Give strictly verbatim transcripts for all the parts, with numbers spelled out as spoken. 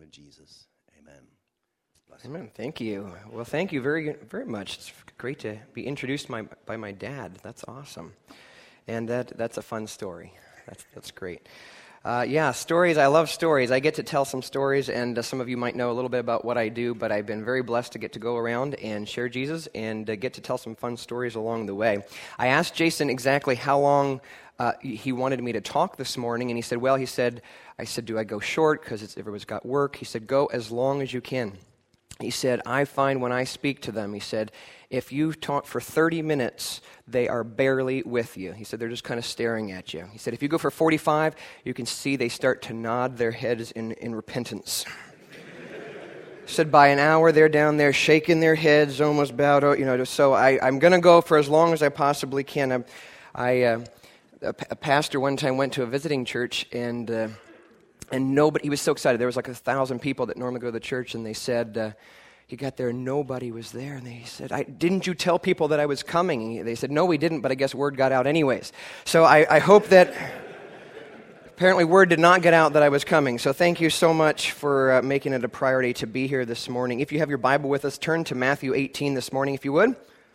of Jesus. Amen. Bless Amen. You. Thank you. Well, thank you very, very much. It's great to be introduced my, by my dad. That's awesome. And that that's a fun story. That's that's great. Uh, yeah, stories. I love stories. I get to tell some stories, and uh, some of you might know a little bit about what I do, but I've been very blessed to get to go around and share Jesus and uh, get to tell some fun stories along the way. I asked Jason exactly how long uh, he wanted me to talk this morning, and he said, well, he said, I said, do I go short because everyone's got work? He said, go as long as you can. He said, I find when I speak to them, he said, if you talk for thirty minutes, they are barely with you. He said, they're just kind of staring at you. He said, if you go for forty-five, you can see they start to nod their heads in, in repentance. He said, by an hour, they're down there shaking their heads, almost bowed out. You know, so I, I'm going to go for as long as I possibly can. I, I uh, a, a pastor one time went to a visiting church, and uh, and nobody, he was so excited. There was like a thousand people that normally go to the church, and they said, uh, he got there, nobody was there, and they said, I, didn't you tell people that I was coming? And they said, no, we didn't, but I guess word got out anyways. So I, I hope that, apparently word did not get out that I was coming. So thank you so much for uh, making it a priority to be here this morning. If you have your Bible with us, turn to Matthew eighteen this morning, if you would.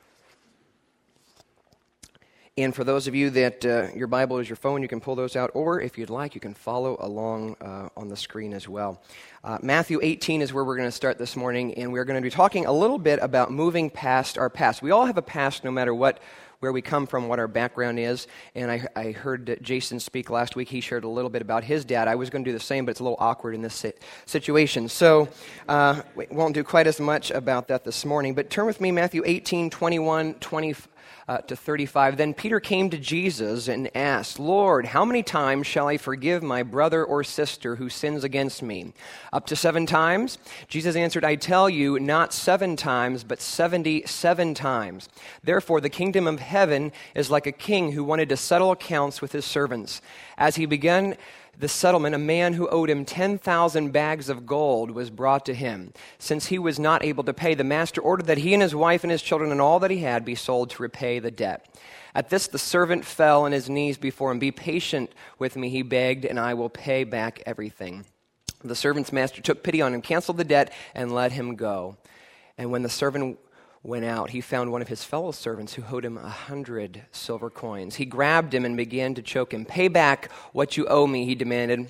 And for those of you that uh, your Bible is your phone, you can pull those out, or if you'd like, you can follow along uh, on the screen as well. Uh, Matthew eighteen is where we're going to start this morning, and we're going to be talking a little bit about moving past our past. We all have a past no matter what, where we come from, what our background is, and I, I heard Jason speak last week. He shared a little bit about his dad. I was going to do the same, but it's a little awkward in this situation. So uh, we won't do quite as much about that this morning, but turn with me, Matthew eighteen, twenty-one, twenty Uh, to thirty-five. Then Peter came to Jesus and asked, Lord, how many times shall I forgive my brother or sister who sins against me? Up to seven times? Jesus answered, I tell you, not seven times, but seventy-seven times. Therefore, the kingdom of heaven is like a king who wanted to settle accounts with his servants. As he began the settlement, a man who owed him ten thousand bags of gold was brought to him. Since he was not able to pay, the master ordered that he and his wife and his children and all that he had be sold to repay the debt. At this, the servant fell on his knees before him. Be patient with me, he begged, and I will pay back everything. The servant's master took pity on him, canceled the debt, and let him go. And when the servant went out, he found one of his fellow servants who owed him a hundred silver coins. He grabbed him and began to choke him. Pay back what you owe me, he demanded.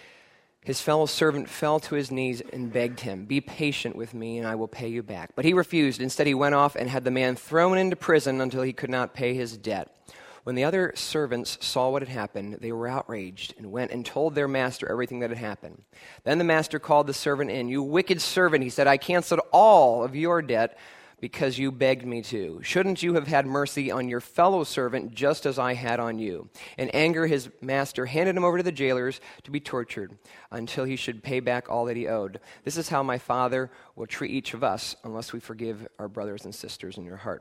His fellow servant fell to his knees and begged him, be patient with me and I will pay you back. But he refused. Instead, he went off and had the man thrown into prison until he could not pay his debt. When the other servants saw what had happened, they were outraged and went and told their master everything that had happened. Then the master called the servant in. You wicked servant, he said, I canceled all of your debt because you begged me to. Shouldn't you have had mercy on your fellow servant just as I had on you? In anger, his master handed him over to the jailers to be tortured until he should pay back all that he owed. This is how my Father will treat each of us unless we forgive our brothers and sisters in your heart.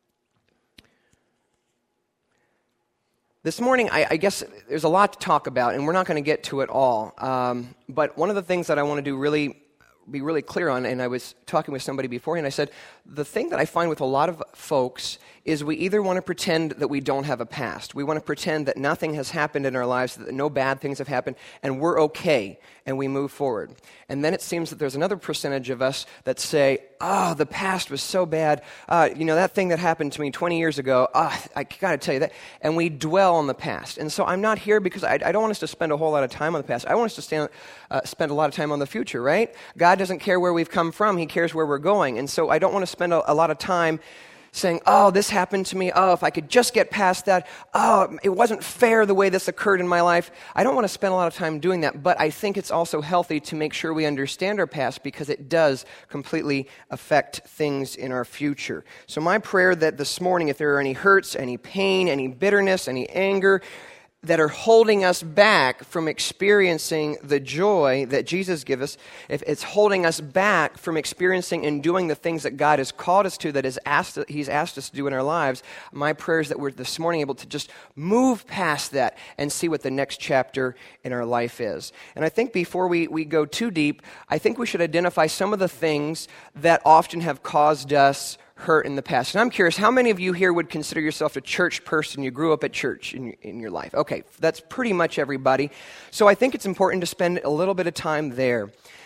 This morning, I, I guess there's a lot to talk about, and we're not going to get to it all. Um, but one of the things that I want to do really be really clear on, and I was talking with somebody beforehand, I said, the thing that I find with a lot of folks is we either want to pretend that we don't have a past. We want to pretend that nothing has happened in our lives, that no bad things have happened, and we're okay, and we move forward. And then it seems that there's another percentage of us that say, oh, the past was so bad. Uh, you know, that thing that happened to me twenty years ago, oh, I got to tell you that. And we dwell on the past. And so I'm not here because I, I don't want us to spend a whole lot of time on the past. I want us to stand, uh, spend a lot of time on the future, right? God doesn't care where we've come from. He cares where we're going. And so I don't want to spend a, a lot of time saying, oh, this happened to me. Oh, if I could just get past that. Oh, it wasn't fair the way this occurred in my life. I don't want to spend a lot of time doing that, but I think it's also healthy to make sure we understand our past because it does completely affect things in our future. So my prayer that this morning, if there are any hurts, any pain, any bitterness, any anger, that are holding us back from experiencing the joy that Jesus gives us, if it's holding us back from experiencing and doing the things that God has called us to, that is asked, He's asked us to do in our lives, my prayer is that we're this morning able to just move past that and see what the next chapter in our life is. And I think before we, we go too deep, I think we should identify some of the things that often have caused us hurt in the past. And I'm curious, how many of you here would consider yourself a church person? You grew up at church in, in your life. Okay, that's pretty much everybody. So I think it's important to spend a little bit of time there.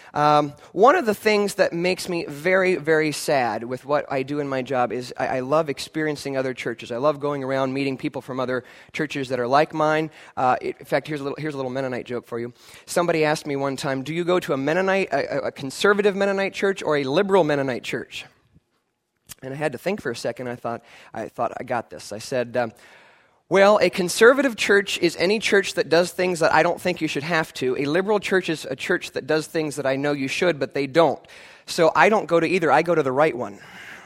Um, one of the things that makes me very, very sad with what I do in my job is I, I love experiencing other churches. I love going around meeting people from other churches that are like mine. Uh, it, in fact, here's a little here's a little Mennonite joke for you. Somebody asked me one time, "Do you go to a Mennonite, a, a conservative Mennonite church, or a liberal Mennonite church?" And I had to think for a second. I thought I thought I got this. I said. Um, Well, a conservative church is any church that does things that I don't think you should have to. A liberal church is a church that does things that I know you should, but they don't. So I don't go to either. I go to the right one.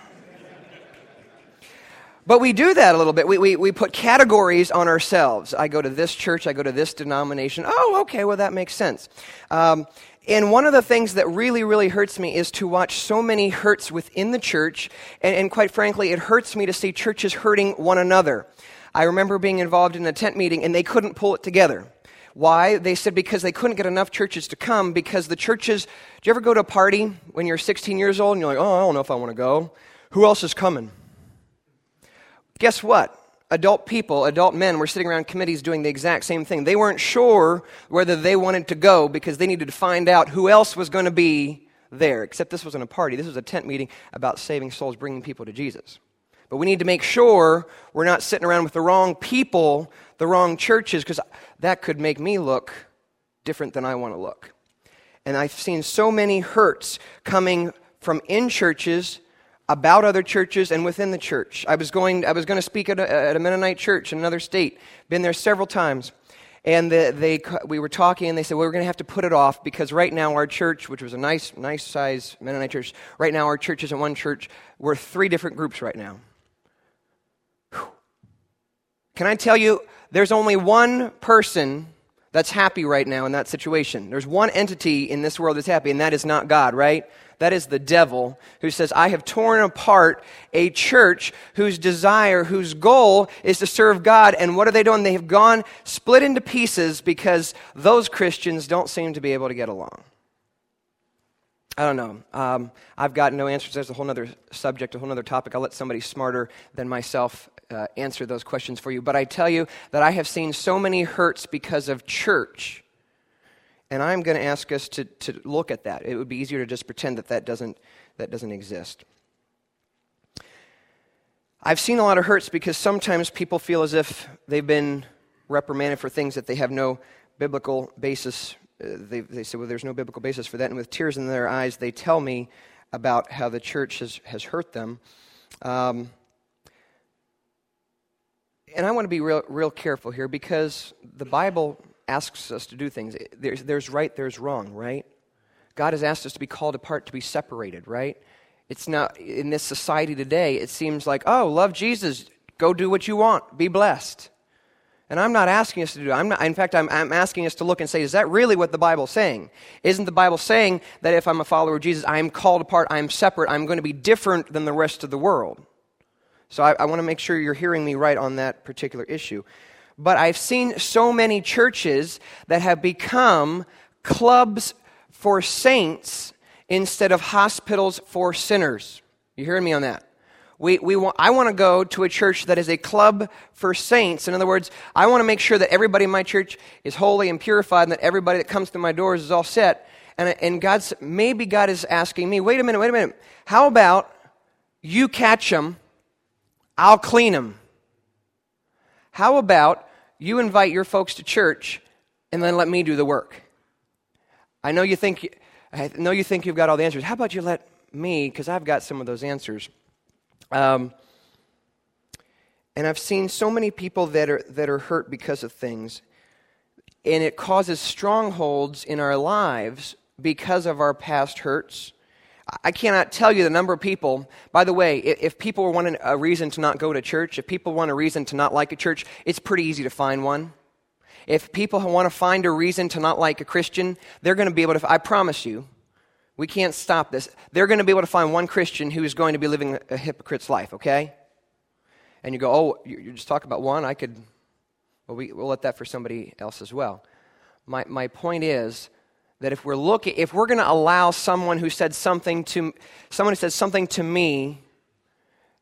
But we do that a little bit. We, we we put categories on ourselves. I go to this church. I go to this denomination. Oh, okay, well, that makes sense. Um, and one of the things that really, really hurts me is to watch so many hurts within the church. And, and quite frankly, it hurts me to see churches hurting one another. I remember being involved in a tent meeting, and they couldn't pull it together. Why? They said because they couldn't get enough churches to come, because the churches... Do you ever go to a party when you're sixteen years old, and you're like, oh, I don't know if I want to go. Who else is coming? Guess what? Adult people, adult men were sitting around committees doing the exact same thing. They weren't sure whether they wanted to go because they needed to find out who else was going to be there. Except this wasn't a party. This was a tent meeting about saving souls, bringing people to Jesus. But we need to make sure we're not sitting around with the wrong people, the wrong churches, because that could make me look different than I want to look. And I've seen so many hurts coming from in churches, about other churches, and within the church. I was going I was going to speak at a, at a Mennonite church in another state. Been there several times. And the, they we were talking, and they said, well, we're going to have to put it off because right now our church, which was a nice, nice size Mennonite church, right now our church isn't one church. We're three different groups right now. Can I tell you, there's only one person that's happy right now in that situation. There's one entity in this world that's happy, and that is not God, right? That is the devil, who says, I have torn apart a church whose desire, whose goal is to serve God. And what are they doing? They have gone split into pieces because those Christians don't seem to be able to get along. I don't know. Um, I've got no answers. There's a whole other subject, a whole other topic. I'll let somebody smarter than myself uh, answer those questions for you. But I tell you that I have seen so many hurts because of church. And I'm going to ask us to, to look at that. It would be easier to just pretend that that doesn't, that doesn't exist. I've seen a lot of hurts because sometimes people feel as if they've been reprimanded for things that they have no biblical basis. Uh, they, they say, well, there's no biblical basis for that. And with tears in their eyes, they tell me about how the church has, has hurt them. Um, and I want to be real, real careful here because the Bible asks us to do things. There's, there's right, there's wrong, right? God has asked us to be called apart, to be separated, right? It's not, in this society today, it seems like, oh, love Jesus, go do what you want, be blessed. And I'm not asking us to do that. I'm not, in fact, I'm, I'm asking us to look and say, is that really what the Bible's saying? Isn't the Bible saying that if I'm a follower of Jesus, I am called apart, I am separate, I'm going to be different than the rest of the world? So I, I want to make sure you're hearing me right on that particular issue. But I've seen so many churches that have become clubs for saints instead of hospitals for sinners. You hearing me on that? We we want. I want to go to a church that is a club for saints. In other words, I want to make sure that everybody in my church is holy and purified, and that everybody that comes through my doors is all set. And and God's maybe God is asking me, wait a minute, wait a minute. How about you catch them, I'll clean them. How about you invite your folks to church and then let me do the work? I know you think I know you think you've got all the answers. How about you let me, because I've got some of those answers. Um, and I've seen so many people that are that are hurt because of things, and it causes strongholds in our lives because of our past hurts. I cannot tell you the number of people. By the way, if people want a reason to not go to church, if people want a reason to not like a church, it's pretty easy to find one. If people want to find a reason to not like a Christian, they're going to be able to, I promise you, we can't stop this. They're going to be able to find one Christian who is going to be living a hypocrite's life, okay? And you go, oh, you just talk about one? I could, well, we, we'll let that for somebody else as well. My my point is that if we're looking, if we're going to allow someone who said something to, someone who said something to me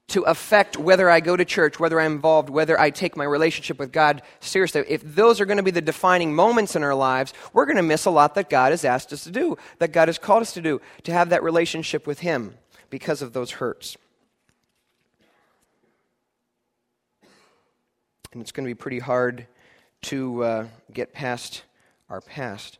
to affect whether I go to church, whether I'm involved, whether I take my relationship with God seriously, if those are going to be the defining moments in our lives, we're going to miss a lot that God has asked us to do, that God has called us to do, to have that relationship with Him because of those hurts. And it's going to be pretty hard to uh, get past our past.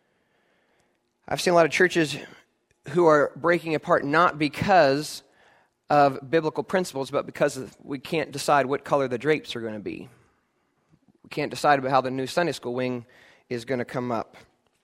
I've seen a lot of churches who are breaking apart not because of biblical principles, but because we can't decide what color the drapes are going to be. We can't decide about how the new Sunday school wing is going to come up.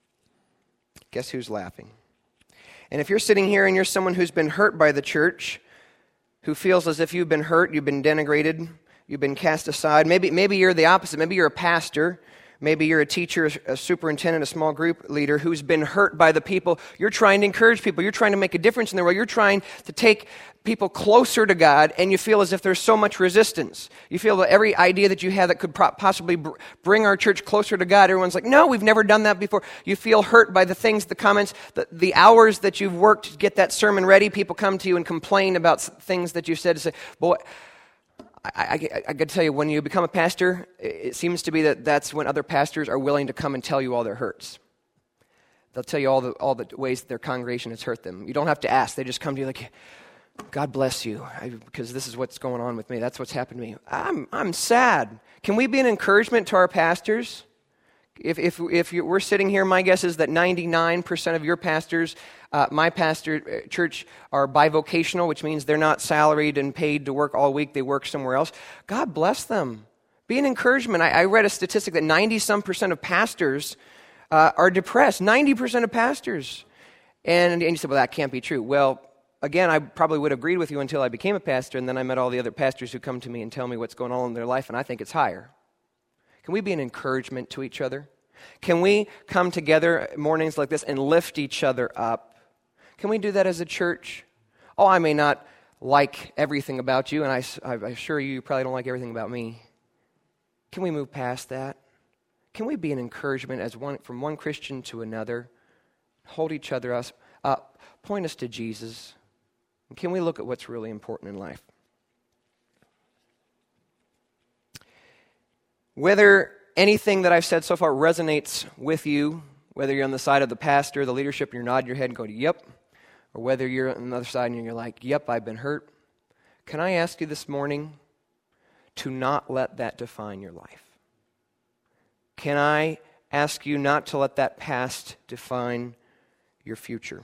Guess who's laughing? And if you're sitting here and you're someone who's been hurt by the church, who feels as if you've been hurt, you've been denigrated, you've been cast aside, maybe, maybe you're the opposite. Maybe you're a pastor. Maybe you're a teacher, a superintendent, a small group leader who's been hurt by the people. You're trying to encourage people. You're trying to make a difference in their world. You're trying to take people closer to God, and you feel as if there's so much resistance. You feel that every idea that you have that could pro- possibly br- bring our church closer to God, everyone's like, no, we've never done that before. You feel hurt by the things, the comments, the, the hours that you've worked to get that sermon ready. People come to you and complain about things that you've said to say, boy, I, I, I got to tell you, when you become a pastor, it seems to be that that's when other pastors are willing to come and tell you all their hurts. They'll tell you all the all the ways that their congregation has hurt them. You don't have to ask. They just come to you like, God bless you, I, because this is what's going on with me. That's what's happened to me. I'm I'm sad. Can we be an encouragement to our pastors? If if if you, we're sitting here, my guess is that ninety-nine percent of your pastors, uh, my pastor uh, church, are bivocational, which means they're not salaried and paid to work all week. They work somewhere else. God bless them. Be an encouragement. I, I read a statistic that ninety-some percent of pastors uh, are depressed. ninety percent of pastors. And, and you said, well, that can't be true. Well, again, I probably would have agreed with you until I became a pastor, and then I met all the other pastors who come to me and tell me what's going on in their life, and I think it's higher. Can we be an encouragement to each other? Can we come together mornings like this and lift each other up? Can we do that as a church? Oh, I may not like everything about you, and I, I assure you, you probably don't like everything about me. Can we move past that? Can we be an encouragement as one from one Christian to another? Hold each other up, point us to Jesus. And can we look at what's really important in life? Whether anything that I've said so far resonates with you, whether you're on the side of the pastor, the leadership, and you're nodding your head and going, yep, or whether you're on the other side and you're like, yep, I've been hurt, can I ask you this morning to not let that define your life? Can I ask you not to let that past define your future?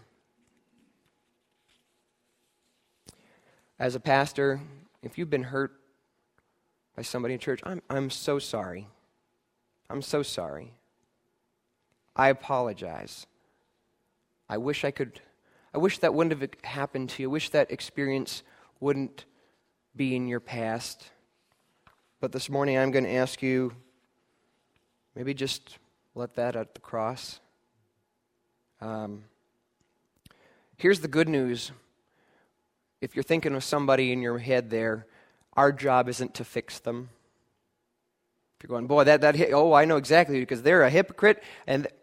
As a pastor, if you've been hurt by somebody in church, I'm I'm so sorry. I'm so sorry. I apologize. I wish I could, I wish that wouldn't have happened to you. I wish that experience wouldn't be in your past. But this morning I'm going to ask you, maybe just let that at the cross. Um, here's the good news. If you're thinking of somebody in your head there, our job isn't to fix them. If you're going, boy, that, that, oh, I know exactly, because they're a hypocrite, and th-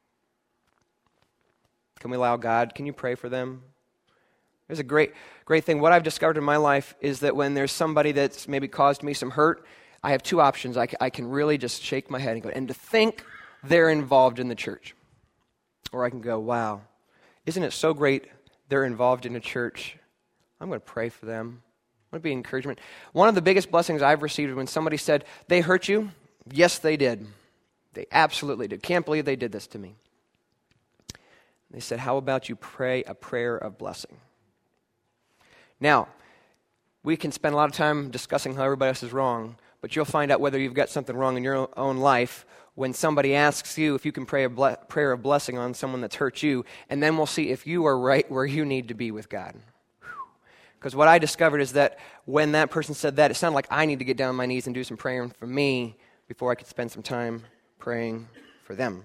can we allow God? Can you pray for them? There's a great, great thing. What I've discovered in my life is that when there's somebody that's maybe caused me some hurt, I have two options. I, I can really just shake my head and go, and to think they're involved in the church. Or I can go, wow, isn't it so great they're involved in a church? I'm going to pray for them. I want to be encouragement. One of the biggest blessings I've received when somebody said, they hurt you? Yes, they did. They absolutely did. Can't believe they did this to me. They said, how about you pray a prayer of blessing? Now, we can spend a lot of time discussing how everybody else is wrong, but you'll find out whether you've got something wrong in your own life when somebody asks you if you can pray a ble- prayer of blessing on someone that's hurt you, and then we'll see if you are right where you need to be with God. Because what I discovered is that when that person said that, it sounded like I need to get down on my knees and do some praying for me before I could spend some time praying for them.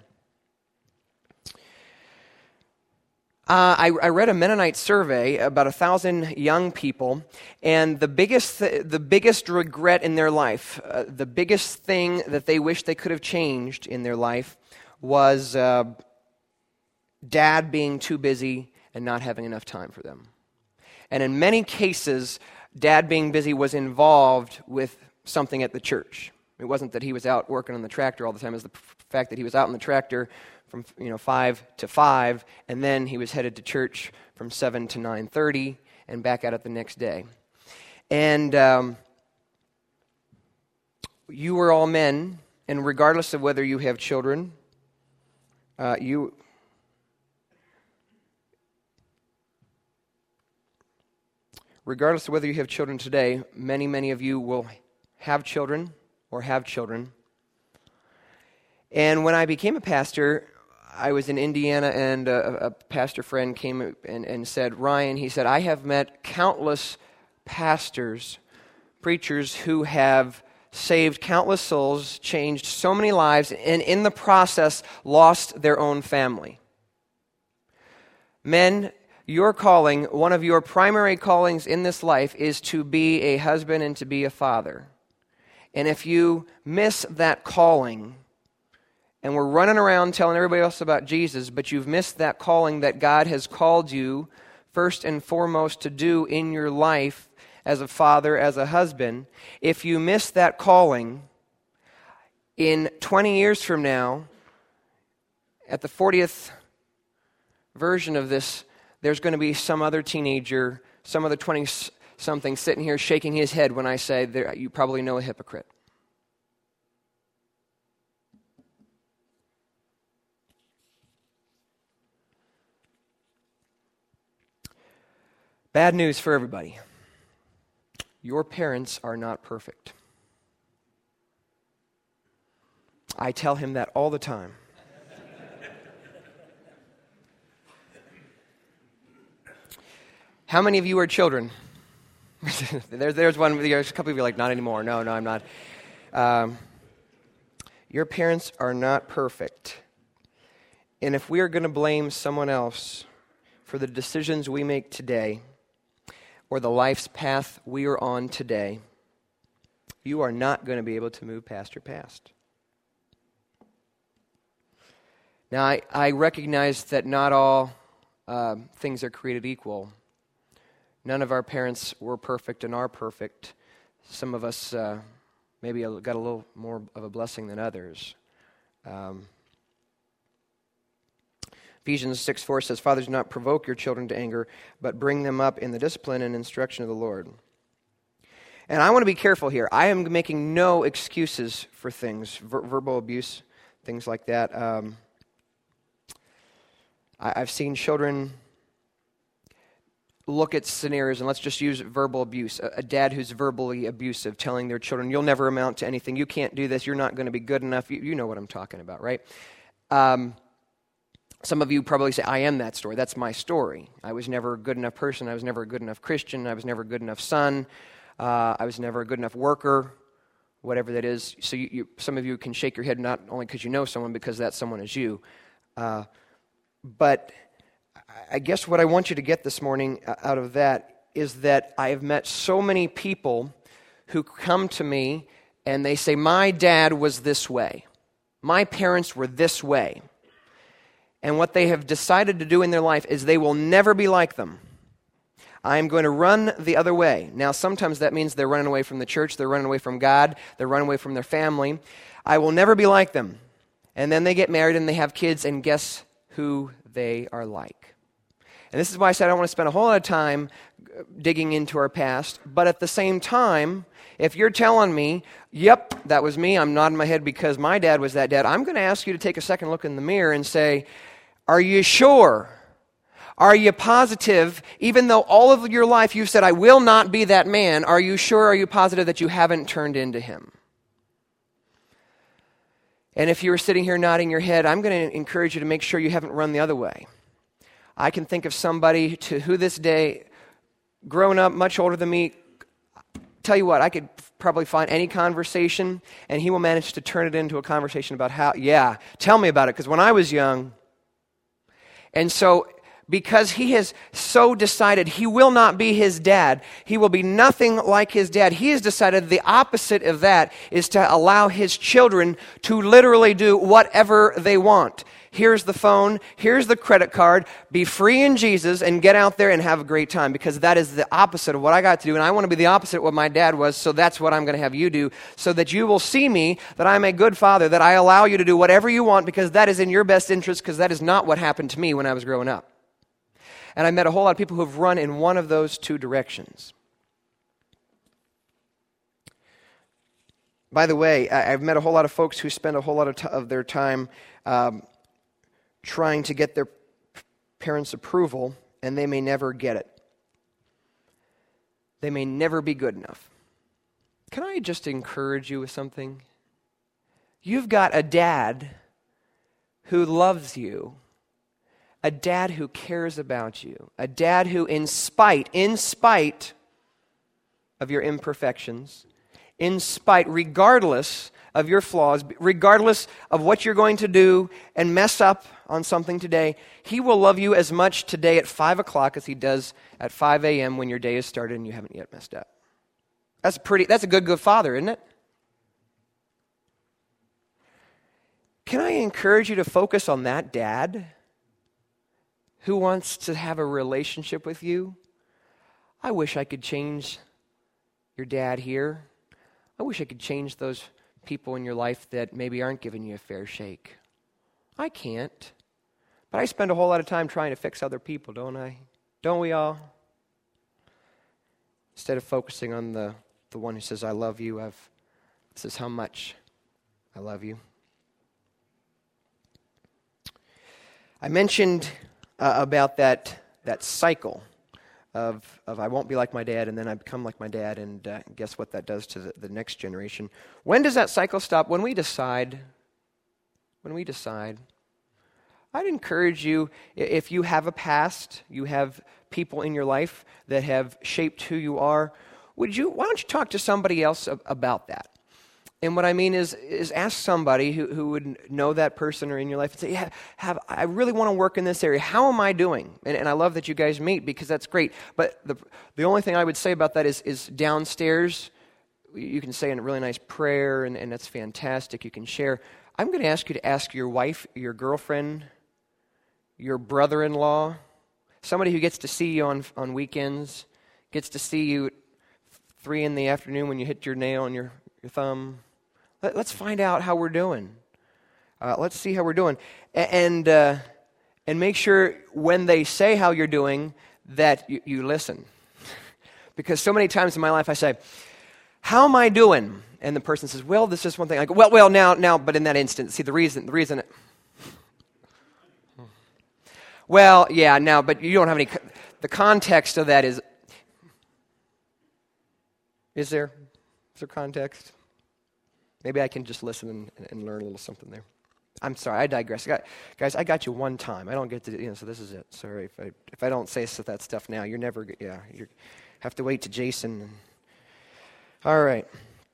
Uh, I, I read a Mennonite survey about a thousand young people, and the biggest th- the biggest regret in their life, uh, the biggest thing that they wish they could have changed in their life was uh, dad being too busy and not having enough time for them. And in many cases, Dad being busy was involved with something at the church. It wasn't that he was out working on the tractor all the time. It was the fact that he was out on the tractor from you know five to five, and then he was headed to church from seven to nine thirty, and back at it the next day. And um, you are all men, and regardless of whether you have children, uh, you regardless of whether you have children today, many, many of you will have children or have children. And when I became a pastor, I was in Indiana, and a, a pastor friend came and, and said, Ryan, he said, I have met countless pastors, preachers who have saved countless souls, changed so many lives, and in the process lost their own family. Men, your calling, one of your primary callings in this life is to be a husband and to be a father. And if you miss that calling, and we're running around telling everybody else about Jesus, but you've missed that calling that God has called you first and foremost to do in your life as a father, as a husband, if you miss that calling, in twenty years from now, at the fortieth version of this, there's going to be some other teenager, some other twenty-something sitting here shaking his head when I say, there, you probably know a hypocrite. Bad news for everybody. Your parents are not perfect. I tell him that all the time. How many of you are children? there, there's one. There's a couple of you like, not anymore. No, no, I'm not. Um, your parents are not perfect. And if we are going to blame someone else for the decisions we make today, or the life's path we are on today, you are not going to be able to move past your past. Now, I, I recognize that not all uh, things are created equal. None of our parents were perfect and are perfect. Some of us uh, maybe got a little more of a blessing than others. Um, Ephesians six four says, Fathers, do not provoke your children to anger, but bring them up in the discipline and instruction of the Lord. And I want to be careful here. I am making no excuses for things, ver- verbal abuse, things like that. Um, I, I've seen children look at scenarios, and let's just use verbal abuse. A, a dad who's verbally abusive, telling their children, you'll never amount to anything, you can't do this, you're not going to be good enough. You, you know what I'm talking about, right? Um Some of you probably say, I am that story. That's my story. I was never a good enough person. I was never a good enough Christian. I was never a good enough son. Uh, I was never a good enough worker, whatever that is. So you, you, some of you can shake your head not only because you know someone, because that someone is you. Uh, but I guess what I want you to get this morning out of that is that I have met so many people who come to me and they say, my dad was this way. My parents were this way. And what they have decided to do in their life is they will never be like them. I'm going to run the other way. Now, sometimes that means they're running away from the church, they're running away from God, they're running away from their family. I will never be like them. And then they get married and they have kids, and guess who they are like? And this is why I said I don't want to spend a whole lot of time digging into our past, but at the same time, if you're telling me, yep, that was me, I'm nodding my head because my dad was that dad, I'm going to ask you to take a second look in the mirror and say, are you sure? Are you positive, even though all of your life you've said, I will not be that man, are you sure, are you positive that you haven't turned into him? And if you were sitting here nodding your head, I'm going to encourage you to make sure you haven't run the other way. I can think of somebody to who this day, grown up, much older than me, tell you what, I could probably find any conversation, and he will manage to turn it into a conversation about how, yeah, tell me about it, because when I was young. And so, because he has so decided he will not be his dad, he will be nothing like his dad, he has decided the opposite of that is to allow his children to literally do whatever they want. here's the phone, here's the credit card, be free in Jesus, and get out there and have a great time, because that is the opposite of what I got to do, and I want to be the opposite of what my dad was, so that's what I'm going to have you do, so that you will see me, that I'm a good father, that I allow you to do whatever you want, because that is in your best interest, because that is not what happened to me when I was growing up. And I met a whole lot of people who have run in one of those two directions. By the way, I've met a whole lot of folks who spend a whole lot of, t- of their time um, trying to get their parents' approval, and they may never get it. They may never be good enough. Can I just encourage you with something? You've got a dad who loves you, a dad who cares about you, a dad who, in spite, in spite of your imperfections, in spite, regardless of your flaws, regardless of what you're going to do and mess up on something today, he will love you as much today at five o'clock as he does at five a.m. when your day has started and you haven't yet messed up. That's pretty. That's a good, good father, isn't it? Can I encourage you to focus on that dad who wants to have a relationship with you? I wish I could change your dad here. I wish I could change those people in your life that maybe aren't giving you a fair shake. I can't. But I spend a whole lot of time trying to fix other people, don't I? Don't we all? Instead of focusing on the, the one who says, I love you, I've, this is how much I love you. I mentioned uh, about that, that cycle. Of, of I won't be like my dad, and then I become like my dad, and uh, guess what that does to the, the next generation. When does that cycle stop? When we decide. When we decide. I'd encourage you, if you have a past, you have people in your life that have shaped who you are, would you? Why don't you talk to somebody else about that? And what I mean is, is ask somebody who, who would know that person or in your life and say, yeah, have, I really want to work in this area. How am I doing? And, and I love that you guys meet because that's great. But the the only thing I would say about that is, is downstairs, you can say a really nice prayer, and, and that's fantastic. You can share. I'm going to ask you to ask your wife, your girlfriend, your brother-in-law, somebody who gets to see you on, on weekends, gets to see you at three in the afternoon when you hit your nail on your, your thumb. Let, let's find out how we're doing. Uh, let's see how we're doing. A- and uh, and make sure when they say how you're doing that you, you listen. Because so many times in my life I say, how am I doing? And the person says, well, this is one thing. I go, well, well, now, now, but in that instant, see the reason, the reason, it, well, yeah, now, but you don't have any, the context of that is, is there, is there context? Maybe I can just listen and, and learn a little something there. I'm sorry, I digress. I got, guys, I got you one time. I don't get to, you know, so this is it. Sorry, if I, if I don't say that stuff now, you're never, yeah, you have to wait to Jason. And, all right.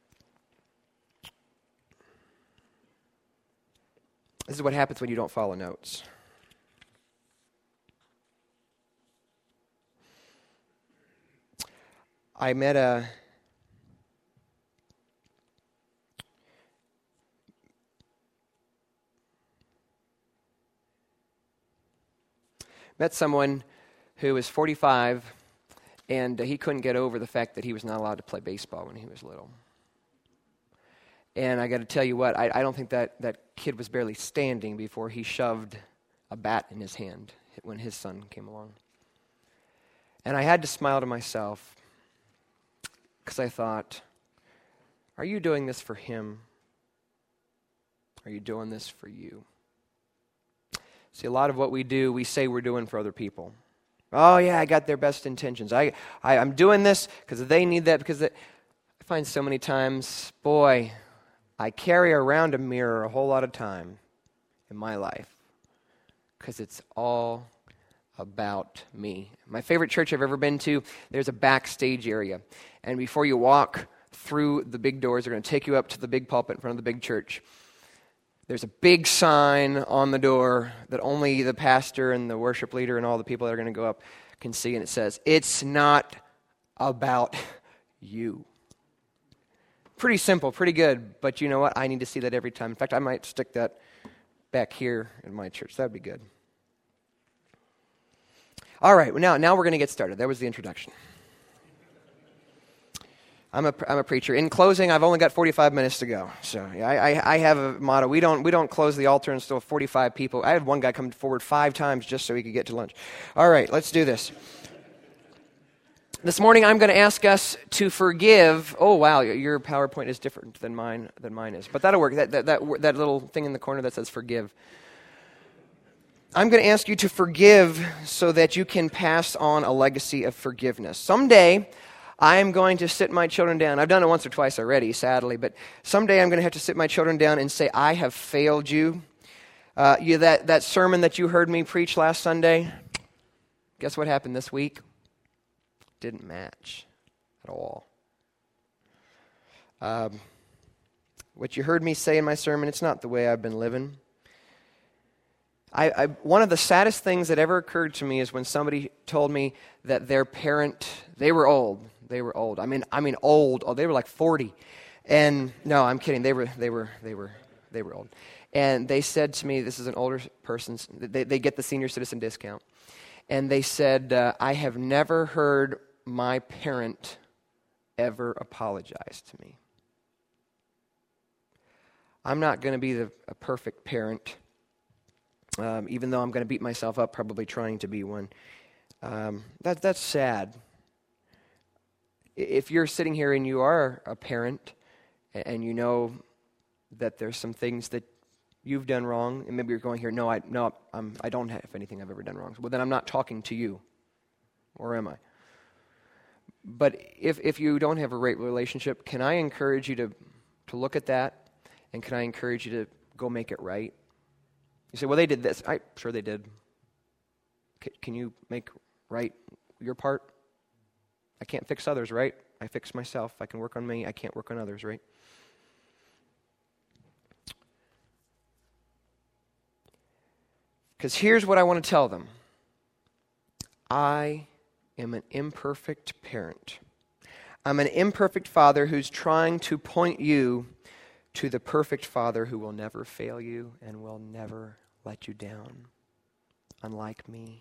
This is what happens when you don't follow notes. I met a met someone who was forty-five, and uh, he couldn't get over the fact that he was not allowed to play baseball when he was little. And I got to tell you what, I, I don't think that, that kid was barely standing before he shoved a bat in his hand when his son came along. And I had to smile to myself because I thought, are you doing this for him? Are you doing this for you? See, a lot of what we do, we say we're doing for other people. Oh, yeah, I got their best intentions. I, I, I'm doing this because they need that. Because they, I find so many times, boy, I carry around a mirror a whole lot of time in my life because it's all about me. My favorite church I've ever been to, there's a backstage area. And before you walk through the big doors, they're going to take you up to the big pulpit in front of the big church. There's a big sign on the door that only the pastor and the worship leader and all the people that are going to go up can see, and it says, "It's not about you." Pretty simple, pretty good, but you know what? I need to see that every time. In fact, I might stick that back here in my church. That'd be good. All right, well, now, now we're going to get started. That was the introduction. I'm a, I'm a preacher. In closing, I've only got forty-five minutes to go. So yeah, I, I, I have a motto. We don't, we don't close the altar until forty-five people. I had one guy come forward five times just so he could get to lunch. All right, let's do this. This morning, I'm going to ask us to forgive. Oh, wow, your PowerPoint is different than mine than mine is. But that'll work. That, that, that, that little thing in the corner that says forgive. I'm going to ask you to forgive so that you can pass on a legacy of forgiveness. Someday, I am going to sit my children down. I've done it once or twice already, sadly, but someday I'm going to have to sit my children down and say, I have failed you. Uh, you that, that sermon that you heard me preach last Sunday, guess what happened this week? Didn't match at all. Um, what you heard me say in my sermon, it's not the way I've been living. I, I, one of the saddest things that ever occurred to me is when somebody told me that their parent, they were old. They were old. I mean, I mean old. Oh, they were like forty. And no, I'm kidding. They were, they were, they were, they were old. And they said to me, this is an older person's, they, they get the senior citizen discount. And they said, uh, I have never heard my parent ever apologize to me. I'm not going to be the, a perfect parent, um, even though I'm going to beat myself up probably trying to be one. Um, that, that's sad. If you're sitting here and you are a parent and you know that there's some things that you've done wrong, and maybe you're going here, no, I no, I'm, I don't have anything I've ever done wrong. Well, then I'm not talking to you, or am I? But if if you don't have a right relationship, can I encourage you to, to look at that, and can I encourage you to go make it right? You say, well, they did this. I'm sure they did. C- can you make right your part? I can't fix others, right? I fix myself. I can work on me. I can't work on others, right? Because here's what I want to tell them. I am an imperfect parent. I'm an imperfect father who's trying to point you to the perfect Father who will never fail you and will never let you down, unlike me.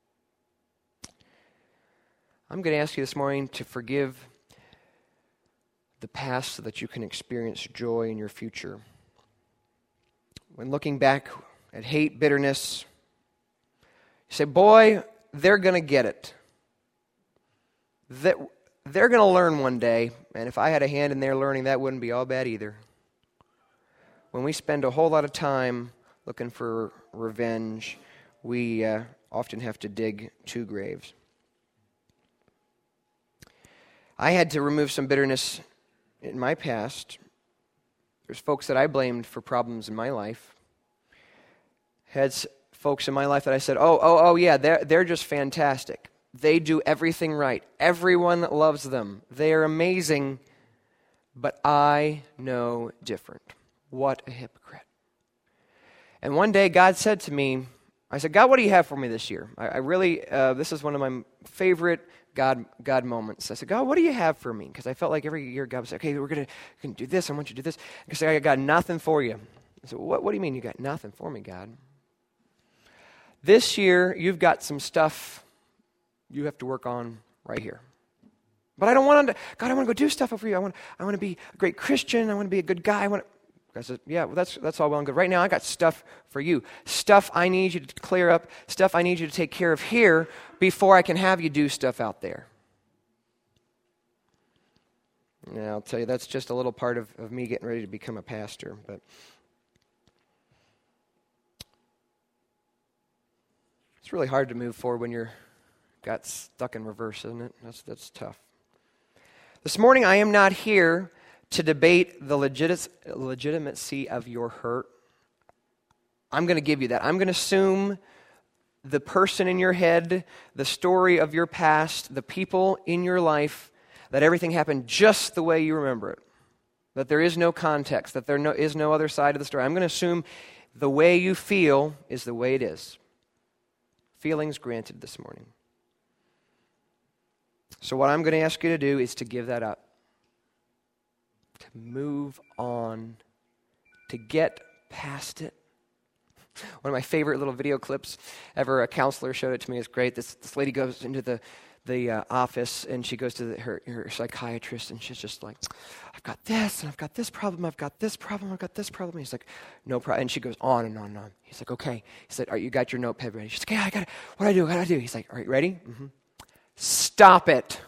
I'm going to ask you this morning to forgive the past so that you can experience joy in your future. When looking back at hate, bitterness, you say, boy, they're going to get it. That they're going to learn one day, and if I had a hand in their learning, that wouldn't be all bad either. When we spend a whole lot of time looking for revenge, we uh, often have to dig two graves. I had to remove some bitterness in my past. There's folks that I blamed for problems in my life. Had folks in my life that I said, oh, oh, oh, yeah, they're, they're just fantastic. They do everything right. Everyone loves them. They are amazing, but I know different. What a hypocrite. And one day God said to me, I said, God, what do you have for me this year? I, I really, uh, this is one of my favorite God God moments. I said, God, what do you have for me? Because I felt like every year God would say, okay, we're going to do this. I want you to do this. I said, I got nothing for you. I said, what, what do you mean you got nothing for me, God? This year, you've got some stuff you have to work on right here. But I don't want to, God, I want to go do stuff over you. I want, I want to be a great Christian. I want to be a good guy. I want to, I said, yeah, well, that's that's all well and good. Right now, I got stuff for you. Stuff I need you to clear up. Stuff I need you to take care of here before I can have you do stuff out there. Yeah, I'll tell you, that's just a little part of, of me getting ready to become a pastor. But it's really hard to move forward when you're got stuck in reverse, isn't it? That's that's tough. This morning, I am not here to debate the legit- legitimacy of your hurt. I'm going to give you that. I'm going to assume the person in your head, the story of your past, the people in your life, that everything happened just the way you remember it. That there is no context, that there no, is no other side of the story. I'm going to assume the way you feel is the way it is. Feelings granted this morning. So what I'm going to ask you to do is to give that up. To move on, to get past it, One of my favorite little video clips ever. A counselor showed it to me. It's great. This this lady goes into the the uh, office, and she goes to the, her, her psychiatrist, and she's just like, I've got this, and I've got this problem, I've got this problem, I've got this problem. He's like, no problem. And she goes on and on and on. He's like, okay. He said, all right, you got your notepad ready? She's like, yeah, I got it. What do I do? What do I do? He's like, all right, ready? Mm-hmm. Stop it.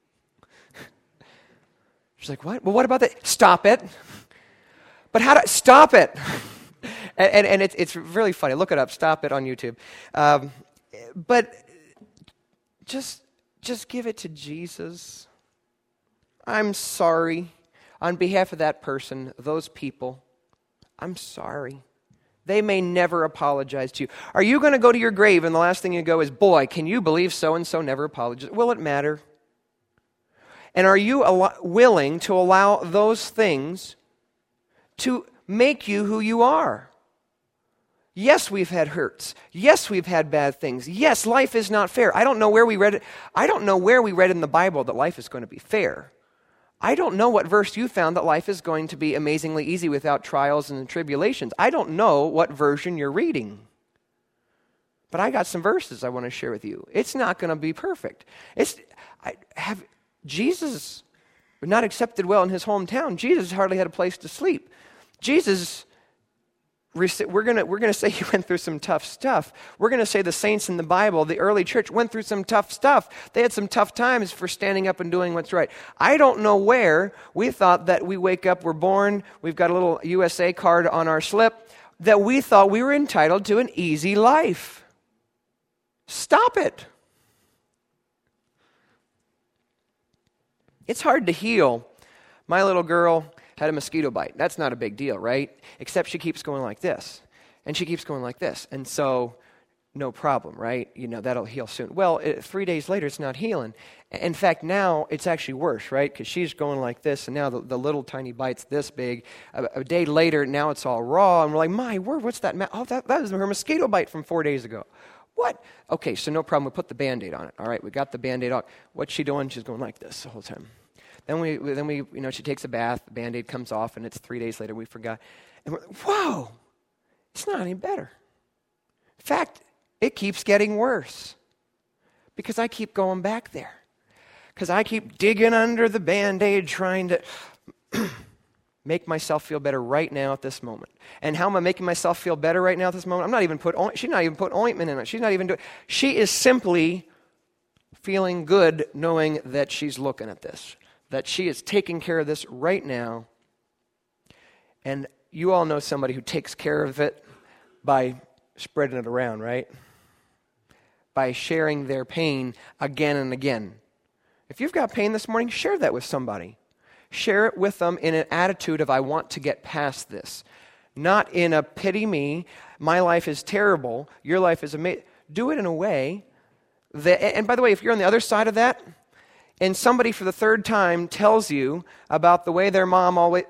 She's like, what? Well, what about that? Stop it. But how do I stop it? and and, and it's, it's really funny. Look it up. Stop it on YouTube. Um, but just... Just give it to Jesus. I'm sorry. On behalf of that person, those people, I'm sorry. They may never apologize to you. Are you going to go to your grave and the last thing you go is, boy, can you believe so-and-so never apologized? Will it matter? And are you al- willing to allow those things to make you who you are? Yes, we've had hurts. Yes, we've had bad things. Yes, life is not fair. I don't know where we read it. I don't know where we read in the Bible that life is going to be fair. I don't know what verse you found that life is going to be amazingly easy without trials and tribulations. I don't know what version you're reading. But I got some verses I want to share with you. It's not going to be perfect. It's I have Jesus not accepted well in his hometown. Jesus hardly had a place to sleep. Jesus We're going to we're gonna say he went through some tough stuff. We're going to say the saints in the Bible, the early church, went through some tough stuff. They had some tough times for standing up and doing what's right. I don't know where we thought that we wake up, we're born, we've got a little U S A card on our slip, that we thought we were entitled to an easy life. Stop it. It's hard to heal. My little girl had a mosquito bite. That's not a big deal, right? Except she keeps going like this. And she keeps going like this. And so, no problem, right? You know, that'll heal soon. Well, it, three days later, it's not healing. In fact, now it's actually worse, right? Because she's going like this, and now the, the little tiny bite's this big. A, a day later, now it's all raw, and we're like, my word, what's that? Ma- oh, that, that was her mosquito bite from four days ago. What? Okay, so no problem. We put the Band-Aid on it. All right, we got the Band-Aid on. What's she doing? She's going like this the whole time. Then we, then we, you know, she takes a bath, the Band-Aid comes off, and it's three days later, we forgot. And we're like, whoa, it's not any better. In fact, it keeps getting worse because I keep going back there. Because I keep digging under the Band-Aid trying to make myself feel better right now at this moment. And how am I making myself feel better right now at this moment? I'm not even put, she's not even put ointment in it. She's not even doing, she is simply feeling good knowing that she's looking at this. That she is taking care of this right now. And you all know somebody who takes care of it by spreading it around, right? By sharing their pain again and again. If you've got pain this morning, share that with somebody. Share it with them in an attitude of, I want to get past this. Not in a pity me, my life is terrible, your life is amazing. Do it in a way that, and by the way, if you're on the other side of that, and somebody for the third time tells you about the way their mom always...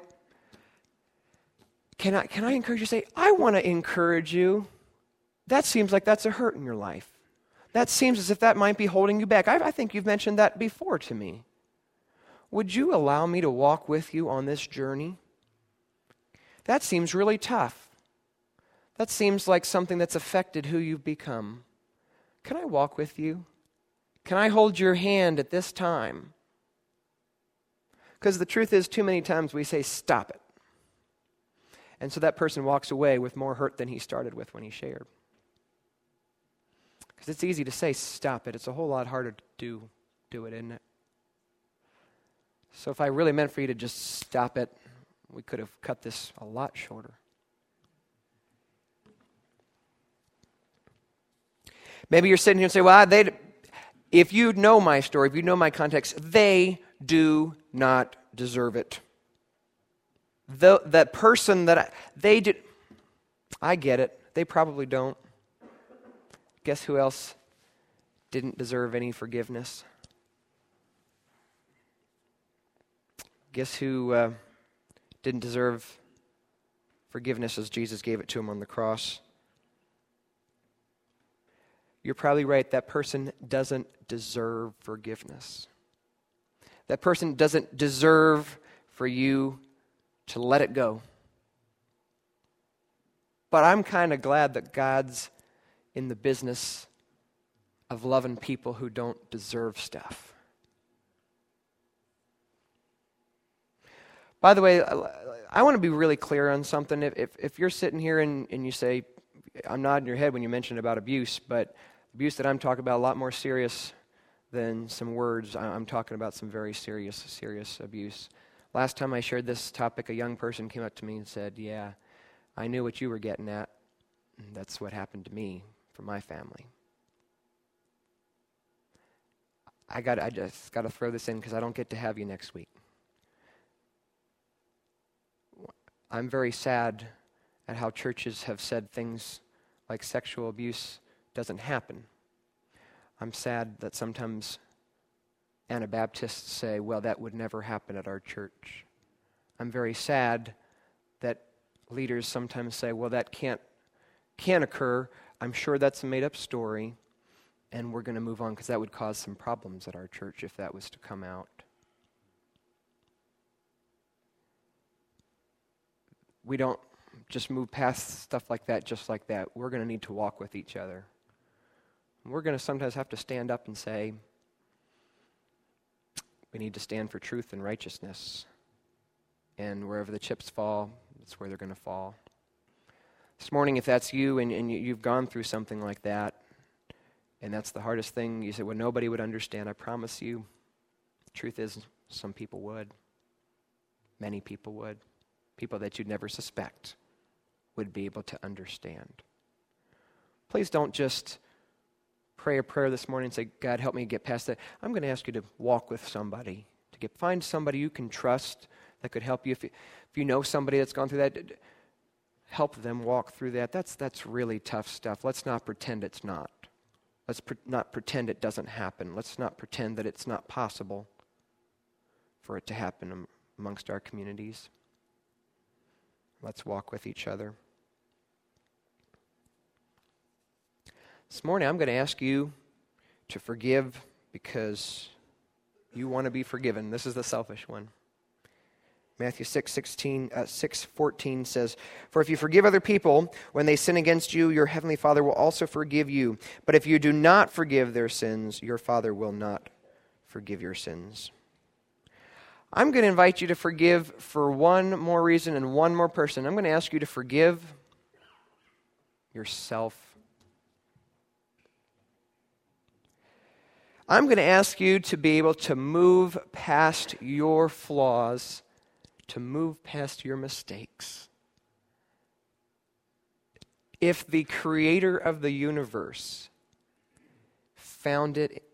Can I, can I encourage you to say, I want to encourage you. That seems like that's a hurt in your life. That seems as if that might be holding you back. I, I think you've mentioned that before to me. Would you allow me to walk with you on this journey? That seems really tough. That seems like something that's affected who you've become. Can I walk with you? Can I hold your hand at this time? Because the truth is, too many times we say, stop it. And so that person walks away with more hurt than he started with when he shared. Because it's easy to say, stop it. It's a whole lot harder to do, do it, isn't it? So if I really meant for you to just stop it, we could have cut this a lot shorter. Maybe you're sitting here and say, well, they... If you know my story, if you know my context, they do not deserve it. The, that person that I, they did, I get it. They probably don't. Guess who else didn't deserve any forgiveness? Guess who uh, didn't deserve forgiveness as Jesus gave it to him on the cross? You're probably right. That person doesn't deserve forgiveness. That person doesn't deserve for you to let it go. But I'm kind of glad that God's in the business of loving people who don't deserve stuff. By the way, I want to be really clear on something. If, if, if you're sitting here and, and you say, I'm nodding your head when you mentioned about abuse, but abuse that I'm talking about a lot more serious than some words. I'm talking about some very serious, serious abuse. Last time I shared this topic, a young person came up to me and said, yeah, I knew what you were getting at. And that's what happened to me from my family. I got. I just got to throw this in because I don't get to have you next week. I'm very sad at how churches have said things like sexual abuse doesn't happen. I'm sad that sometimes Anabaptists say, well, that would never happen at our church. I'm very sad that leaders sometimes say, well, that can't can occur. I'm sure that's a made-up story, and we're going to move on because that would cause some problems at our church if that was to come out. We don't just move past stuff like that just like that. We're going to need to walk with each other. We're going to sometimes have to stand up and say, we need to stand for truth and righteousness. And wherever the chips fall, that's where they're going to fall. This morning, if that's you and, and you, you've gone through something like that, and that's the hardest thing, you say, well, nobody would understand. I promise you, the truth is, some people would. Many people would. People that you'd never suspect would be able to understand. Please don't just pray a prayer this morning and say, God, help me get past that. I'm going to ask you to walk with somebody, to get find somebody you can trust that could help you. If you, if you know somebody that's gone through that, help them walk through that. That's that's really tough stuff. Let's not pretend it's not. Let's pre- not pretend it doesn't happen. Let's not pretend that it's not possible for it to happen am- amongst our communities. Let's walk with each other. This morning, I'm going to ask you to forgive because you want to be forgiven. This is the selfish one. Matthew six sixteen, uh, six fourteen says, for if you forgive other people when they sin against you, your heavenly Father will also forgive you. But if you do not forgive their sins, your Father will not forgive your sins. I'm going to invite you to forgive for one more reason and one more person. I'm going to ask you to forgive yourself. I'm going to ask you to be able to move past your flaws, to move past your mistakes. If the creator of the universe found it,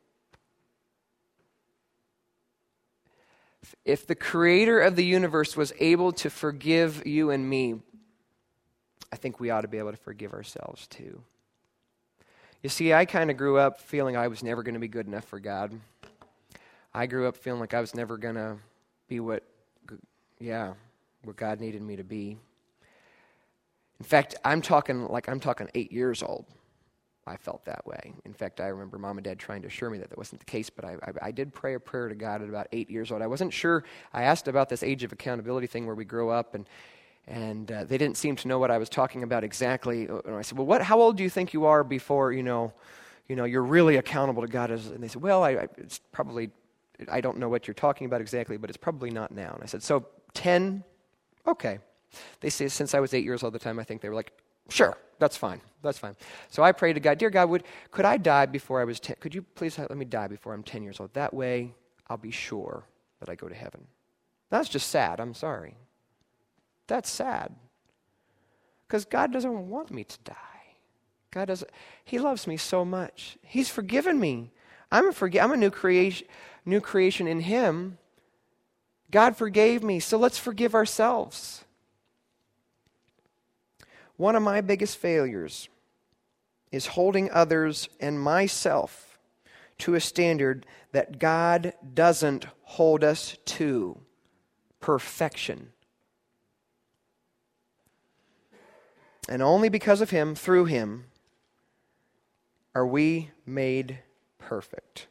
if the creator of the universe was able to forgive you and me, I think we ought to be able to forgive ourselves too. You see, I kind of grew up feeling I was never going to be good enough for God. I grew up feeling like I was never going to be what, yeah, what God needed me to be. In fact, I'm talking like I'm talking eight years old. I felt that way. In fact, I remember Mom and Dad trying to assure me that that wasn't the case, but I, I, I did pray a prayer to God at about eight years old. I wasn't sure. I asked about this age of accountability thing where we grow up, and and uh, they didn't seem to know what I was talking about exactly. And I said, well, what? How old do you think you are before, you know, you know, you're really accountable to God? And they said, well, I, I, it's probably, I don't know what you're talking about exactly, but it's probably not now. And I said, so ten? Okay. They say since I was eight years old at the time, I think they were like, sure, that's fine. That's fine. So I prayed to God, dear God, would could I die before I was ten? Could you please let me die before I'm ten years old? That way, I'll be sure that I go to heaven. That's just sad. I'm sorry. That's sad. Because God doesn't want me to die. God doesn't. He loves me so much. He's forgiven me. I'm a forg- I'm a new creation, new creation in Him. God forgave me, so let's forgive ourselves. One of my biggest failures is holding others and myself to a standard that God doesn't hold us to. Perfection. And only because of Him, through Him, are we made perfect.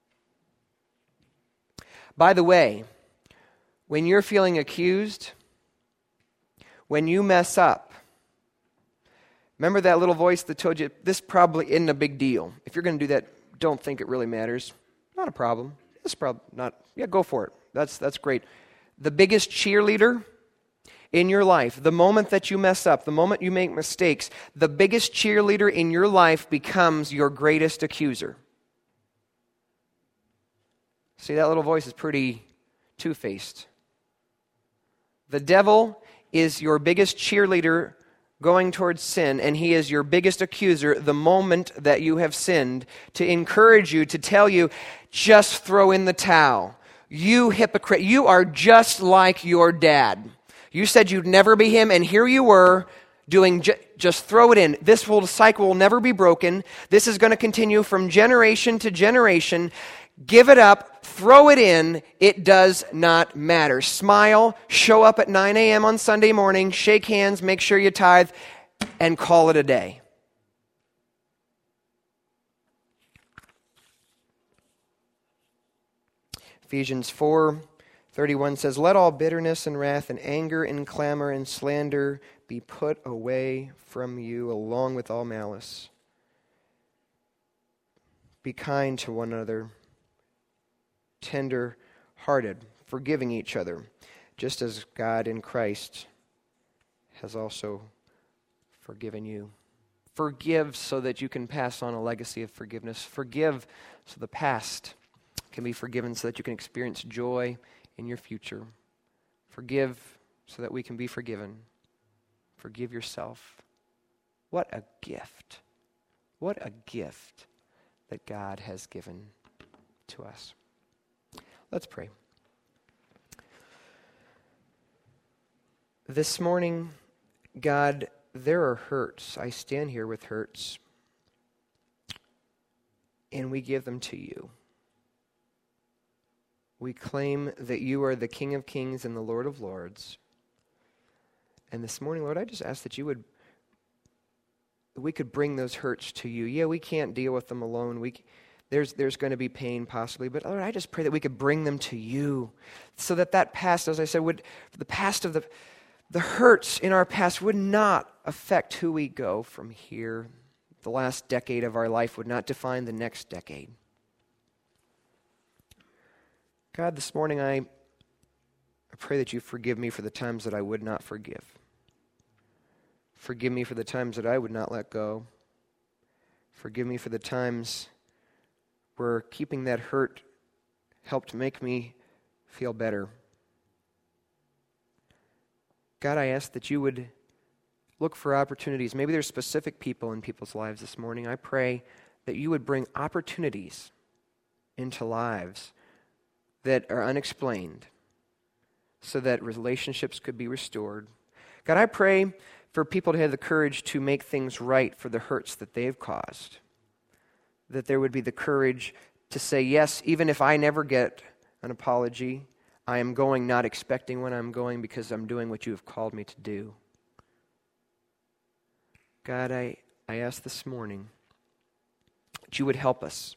By the way, when you're feeling accused, when you mess up, Remember that little voice that told you, this probably isn't a big deal. If you're going to do that, don't think it really matters. Not a problem. It's probably not, yeah, go for it. That's, that's great. The biggest cheerleader in your life, the moment that you mess up, the moment you make mistakes, the biggest cheerleader in your life becomes your greatest accuser. See, that little voice is pretty two-faced. The devil is your biggest cheerleader going towards sin, and he is your biggest accuser the moment that you have sinned, to encourage you, to tell you, just throw in the towel. You hypocrite, you are just like your dad. You said you'd never be him, and here you were doing, ju- just throw it in. This whole cycle will never be broken. This is going to continue from generation to generation. Give it up, throw it in, it does not matter. Smile, show up at nine a.m. on Sunday morning, shake hands, make sure you tithe, and call it a day. Ephesians four thirty-one says, let all bitterness and wrath and anger and clamor and slander be put away from you along with all malice. Be kind to one another, tender-hearted, forgiving each other, just as God in Christ has also forgiven you. Forgive so that you can pass on a legacy of forgiveness. Forgive so the past can be forgiven, so that you can experience joy in your future. Forgive so that we can be forgiven. Forgive yourself. What a gift. What a gift that God has given to us. Let's pray. This morning, God, there are hurts. I stand here with hurts, and we give them to you. We claim that you are the King of Kings and the Lord of Lords. And this morning, Lord, I just ask that you would, we could bring those hurts to you. Yeah, we can't deal with them alone. We There's, there's going to be pain possibly, but Lord, I just pray that we could bring them to you so that that past, as I said, would the past of the, the hurts in our past would not affect who we go from here. The last decade of our life would not define the next decade. God, this morning I, I pray that you forgive me for the times that I would not forgive. Forgive me for the times that I would not let go. Forgive me for the times where keeping that hurt helped make me feel better. God, I ask that you would look for opportunities. Maybe there's specific people in people's lives this morning. I pray that you would bring opportunities into lives that are unexplained so that relationships could be restored. God, I pray for people to have the courage to make things right for the hurts that they've caused. That there would be the courage to say, yes, even if I never get an apology, I am going not expecting when I'm going because I'm doing what you have called me to do. God, I, I ask this morning that you would help us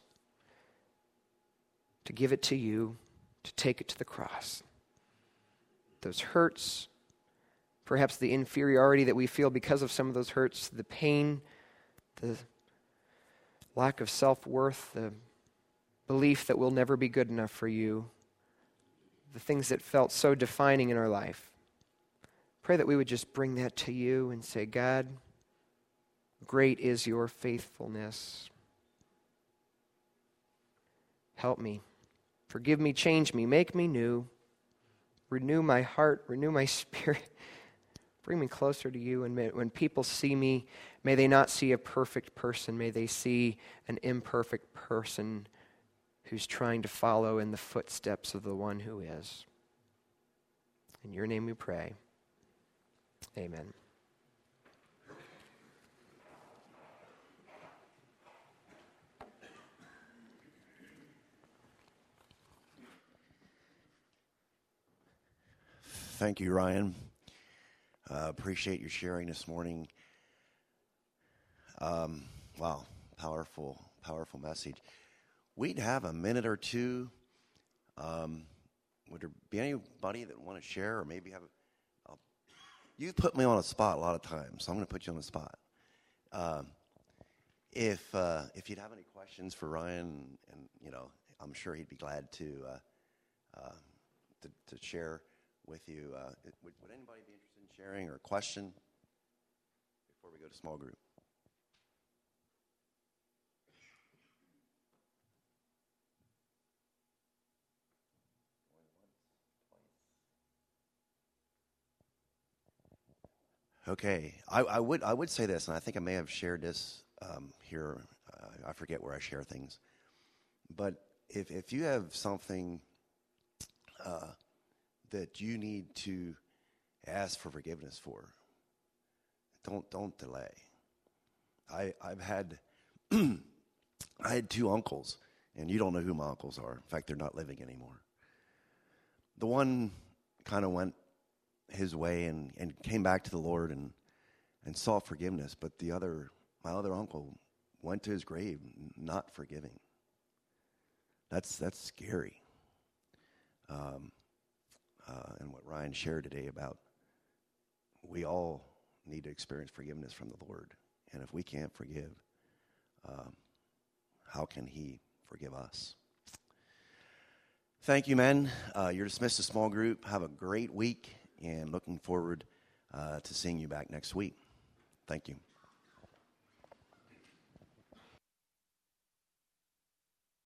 to give it to you, to take it to the cross. Those hurts, perhaps the inferiority that we feel because of some of those hurts, the pain, the lack of self-worth, the belief that we'll never be good enough for you, the things that felt so defining in our life. Pray that we would just bring that to you and say, God, great is your faithfulness. Help me. Forgive me, change me, make me new. Renew my heart, renew my spirit. Bring me closer to you. And may, when people see me, may they not see a perfect person. May they see an imperfect person who's trying to follow in the footsteps of the one who is. In your name we pray. Amen. Thank you, Ryan. Uh, appreciate your sharing this morning. Um, wow, powerful, powerful message. We'd have a minute or two. Um, would there be anybody that want to share, or maybe have? A, I'll, you've put me on a spot a lot of times, so I'm going to put you on the spot. Um, if uh, if you'd have any questions for Ryan, and, and you know, I'm sure he'd be glad to uh, uh, to, to share with you. Uh, it, would, would anybody be interested in sharing or a question before we go to small group? Okay, I, I would I would say this, and I think I may have shared this um, here. Uh, I forget where I share things, but if if you have something uh, that you need to ask for forgiveness for, don't don't delay. I I've had I had two uncles, and you don't know who my uncles are. In fact, they're not living anymore. The one kind of went his way and, and came back to the Lord and, and sought forgiveness. But the other, my other uncle went to his grave not forgiving. That's that's scary. Um, uh, and what Ryan shared today about we all need to experience forgiveness from the Lord. And if we can't forgive, um, how can he forgive us? Thank you, men. Uh, you're dismissed to small group. Have a great week. And looking forward uh, to seeing you back next week. Thank you.